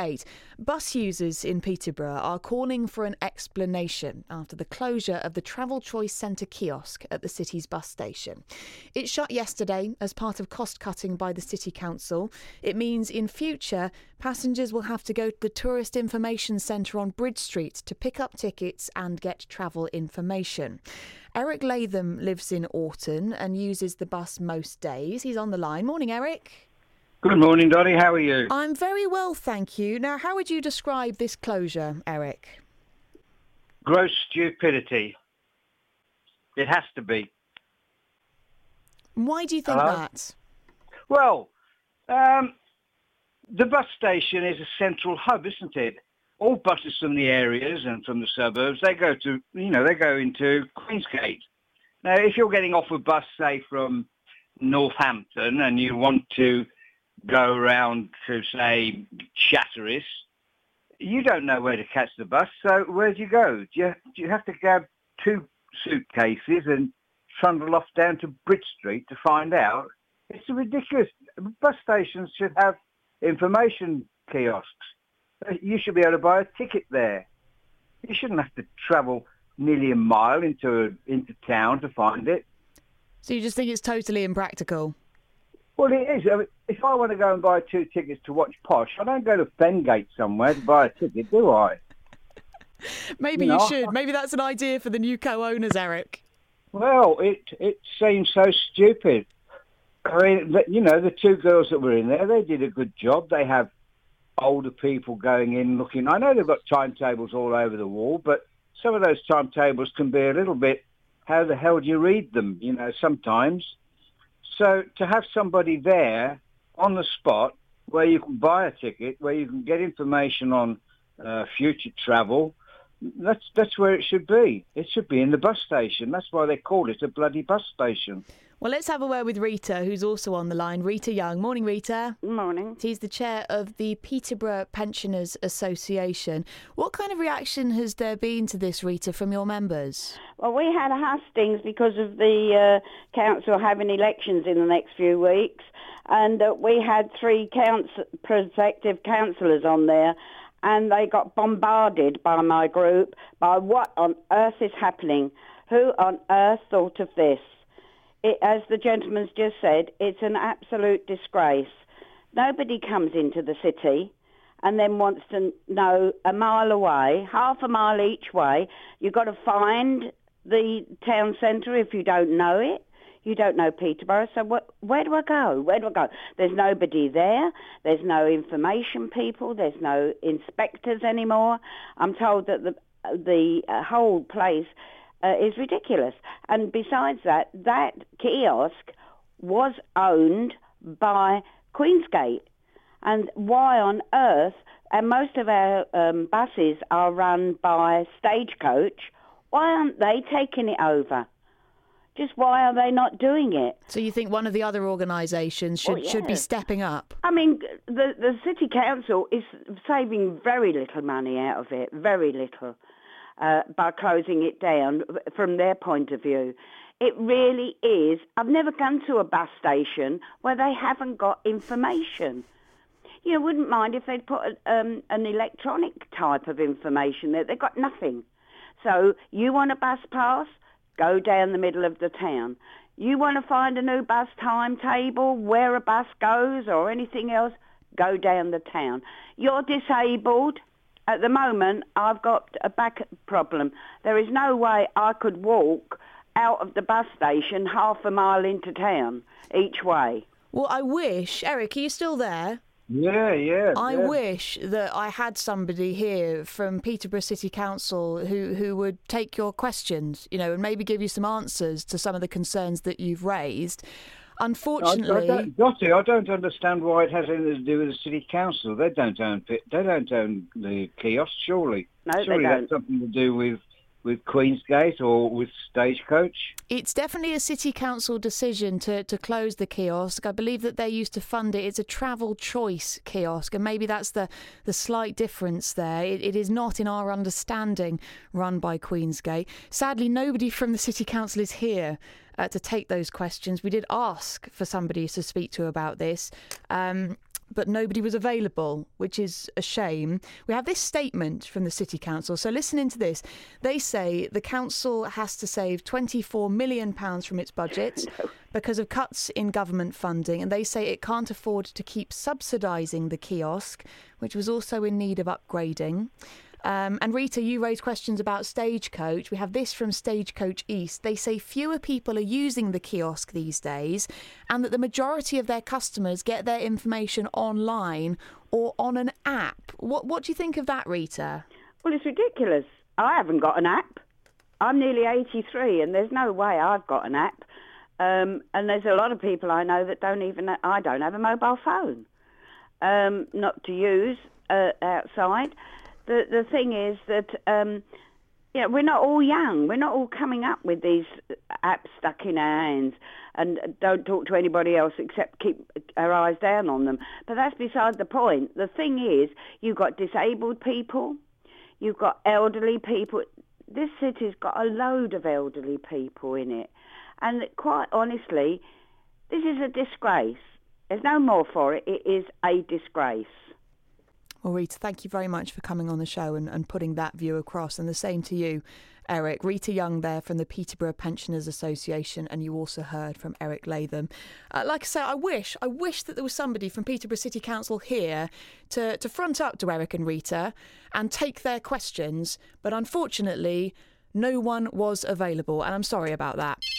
8. Bus users in Peterborough are calling for an explanation after the closure of the Travel Choice Centre kiosk at the city's bus station. It shut yesterday as part of cost cutting by the City Council. It means in future, passengers will have to go to the Tourist Information Centre on Bridge Street to pick up tickets and get travel information. Eric Latham lives in Orton and uses the bus most days. He's on the line. Morning, Eric. Good morning, Dottie. How are you? I'm very well, thank you. Now, how would you describe this closure, Eric? Gross stupidity. It has to be. Why do you think that? Well, the bus station is a central hub, isn't it? All buses from the areas and from the suburbs, they go into Queensgate. Now, if you're getting off a bus, say, from Northampton and you want to go around to, say, Chatteris, you don't know where to catch the bus, so where do you go? Do you have to grab 2 suitcases and trundle off down to Bridge Street to find out? It's ridiculous. Bus stations should have information kiosks. You should be able to buy a ticket there. You shouldn't have to travel nearly a mile into town to find it. So you just think it's totally impractical? Well, it is. I mean, if I want to go and buy 2 tickets to watch Posh, I don't go to Fengate somewhere to buy a ticket, do I? Maybe you should. Maybe that's an idea for the new co-owners, Eric. Well, it seems so stupid. I mean, the 2 girls that were in there, they did a good job. They have older people going in looking. I know they've got timetables all over the wall, but some of those timetables can be a little bit, how the hell do you read them, sometimes. So to have somebody there on the spot where you can buy a ticket, where you can get information on future travel, that's where it should be. It should be in the bus station. That's why they call it a bloody bus station. Well, let's have a word with Rita, who's also on the line. Rita Young. Morning, Rita. Morning. She's the chair of the Peterborough Pensioners Association. What kind of reaction has there been to this, Rita, from your members? Well, we had a hustings because of the council having elections in the next few weeks, and we had 3 prospective councillors on there, and they got bombarded by my group by what on earth is happening. Who on earth thought of this? As the gentleman's just said, it's an absolute disgrace. Nobody comes into the city and then wants to know a mile away, half a mile each way. You've got to find the town centre if you don't know it. You don't know Peterborough, so where do I go? Where do I go? There's nobody there. There's no information people. There's no inspectors anymore. I'm told that the whole place is ridiculous. And besides that kiosk was owned by Queensgate. And why on earth, and most of our buses are run by Stagecoach, why aren't they taking it over? Just why are they not doing it? So you think one of the other organisations should be stepping up? I mean, the City Council is saving very little money out of it, very little, by closing it down from their point of view. It really is. I've never gone to a bus station where they haven't got information. You wouldn't mind if they'd put an electronic type of information there. They've got nothing. So you want a bus pass? Go down the middle of the town. You want to find a new bus timetable, where a bus goes or anything else? Go down the town. You're disabled. At the moment, I've got a back problem. There is no way I could walk out of the bus station half a mile into town each way. Well, I wish... Eric, are you still there? Yeah. I wish that I had somebody here from Peterborough City Council who would take your questions, and maybe give you some answers to some of the concerns that you've raised. Unfortunately, Dottie, I don't understand why it has anything to do with the City Council. They don't own the kiosk, surely. No, surely they don't. That's something to do with Queensgate or with Stagecoach? It's definitely a City Council decision to close the kiosk. I believe that they used to fund it. It's a Travel Choice kiosk, and maybe that's the slight difference there. It is not, in our understanding, run by Queensgate. Sadly, nobody from the City Council is here to take those questions. We did ask for somebody to speak to about this. but nobody was available, which is a shame. We have this statement from the City Council. So listen into this. They say the council has to save £24 million from its budget because of cuts in government funding. And they say it can't afford to keep subsidising the kiosk, which was also in need of upgrading. And Rita, you raised questions about Stagecoach. We have this from Stagecoach East. They say fewer people are using the kiosk these days and that the majority of their customers get their information online or on an app. What do you think of that, Rita? Well, it's ridiculous. I haven't got an app. I'm nearly 83 and there's no way I've got an app. And there's a lot of people I know that I don't have a mobile phone, not to use outside. The thing is that, we're not all young. We're not all coming up with these apps stuck in our hands and don't talk to anybody else except keep our eyes down on them. But that's beside the point. The thing is, you've got disabled people, you've got elderly people. This city's got a load of elderly people in it. And quite honestly, this is a disgrace. There's no more for it. It is a disgrace. Well, Rita, thank you very much for coming on the show and putting that view across. And the same to you, Eric. Rita Young there from the Peterborough Pensioners Association, and you also heard from Eric Latham. Like I say, I wish that there was somebody from Peterborough City Council here to front up to Eric and Rita and take their questions. But unfortunately, no one was available, and I'm sorry about that.